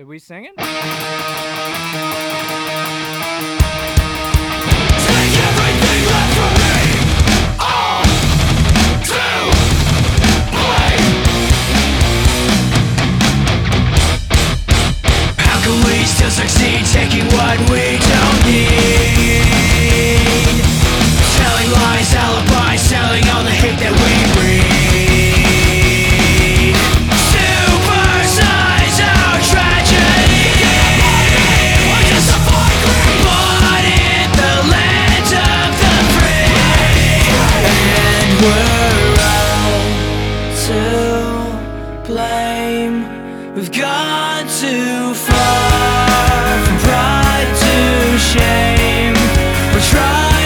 Are we singing? Take everything left from me, all to blame. How can we still succeed taking what we don't need? Telling lies, alibis, selling all the hate that we breed. Supersize our tragedy. Or justify greed. But in the land of the free. And we're all to blame. We've gone too far from pride to shame. We're trying